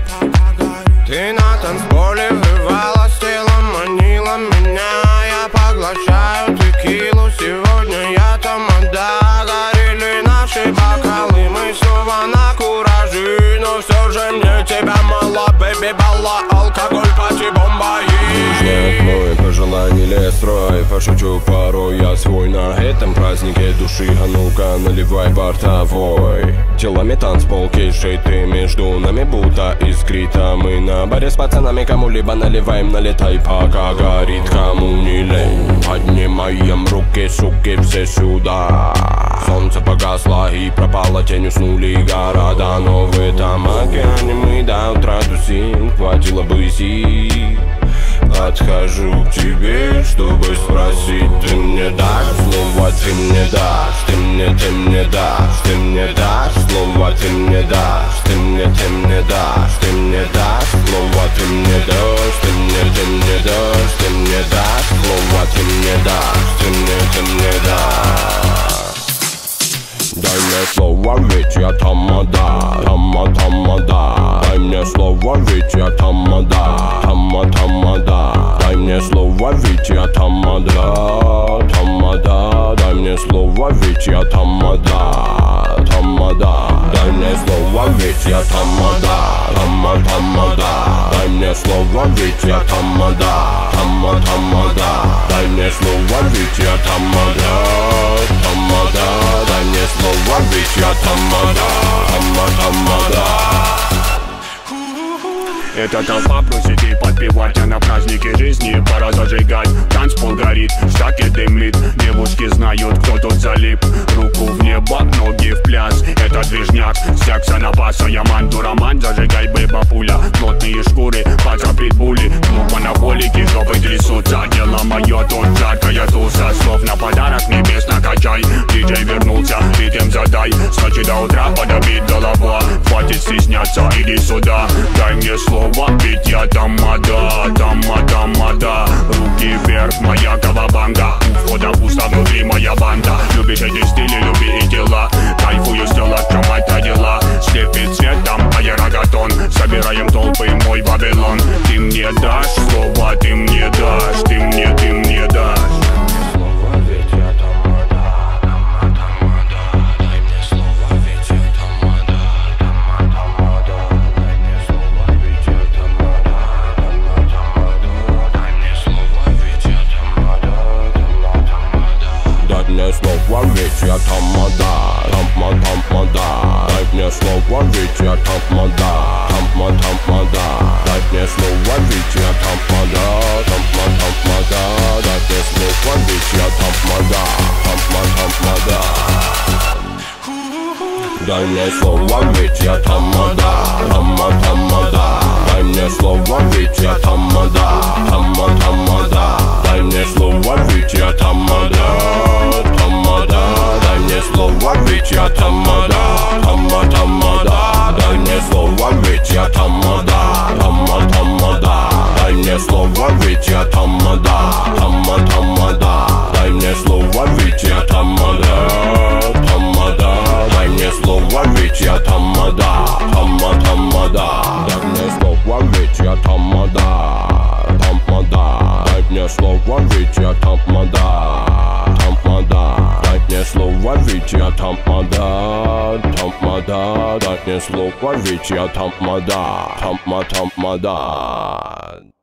Ты на танцполе врывалась телом, манила меня. Я поглощаю текилу, сегодня я тамада. Горели наши бокалы, мы снова на кураже. Но все же мне тебя мало, бэби, балла, алкоголь, пати, бомба и... Знает мой пожелание лес строй. Пошучу порой я свой на этом празднике души. А ну-ка наливай бортовой. Телами танцпол, кейшей ты между нами будто искрит. А мы на баре с пацанами кому-либо наливаем. Налетай, пока горит, кому не лень. Поднимаем руки, суки, все сюда. Солнце погасло и пропало, тень, уснули города. Но в этом океане мы до утра тусим. Хватило бы сил. Подхожу к тебе, чтобы спросить. Ты мне дашь слово, ты мне дашь. Ты мне дашь, ты мне дашь слово, ты мне дашь. Ты мне дашь, ты мне дашь слово, ты мне дашь. Ты мне дашь, ты мне дашь слово, ты мне дашь. Ты мне дашь. Дай мне слово, ведь я тамада, тамада. Дай мне слово, ведь я тамада, тамада. Дай мне слово, ведь я тамада, тамада. Дай мне слово, ведь я тамада, тамада. Дай мне слово, ведь я тамада, тамада. Дай мне слово, ведь я тамада, тамада. Дай мне слово, ведь я тамада, тамада. Дай мне слово, ведь я тамада, тамада. Эта толпа просит и подпевать, а на празднике жизни пора зажигать. Танцпол горит, штаки дымит, девушки знают, кто тут залип. Руку в небо, ноги в пляс, это движняк, секса на паса. Я мандураман, зажигай, бэба, пуля. Плотные шкуры, паца, питбули. Клуб анаболики, жопы трясутся. Дело мое, тут жаркая туса. Слов на подарок небес накачай. Диджей вернулся, ритм задай. С ночи до утра подобит голова. Хватит стесняться, иди сюда. Дай мне слово, ведь я тамада, тамада. Руки вверх, моя кавабанга. У входа пусто, внутри моя банда. Любишь эти стили, люби и дела. Кайфую с тела, это дела. Слепит цветом, а я рогатон. Собираем толпы, мой Вавилон. Ты мне дашь слово, ты мне дашь. Ты мне дашь. Слово, ведь я тамада, тамада. Дай мне слово, ведь я тамада, тамада. Дай мне слово, ведь я тамада, тамада. Дай мне слово, ведь я тамада, тамада. Дай мне слово, ведь я тамада, тамада. Дай мне слово, ведь я тамада, тамада. Дай мне слово, ведь я тамада, тамада. Дай мне слово, ведь я тамада, тамада. Дай мне слово, ведь я тамада, тамада. Дай мне слово, ведь я тамада, тамада. Дай мне слово, ведь я тамада, тамада. Дай мне слово, ведь я тамада, тамада. Дай мне слово, ведь я тамада, тамада. Дай мне слово, ведь я тамада, тамада. Дай мне слово, ведь я тамада, тамада. Дай мне слово, ведь я тамада, тамада.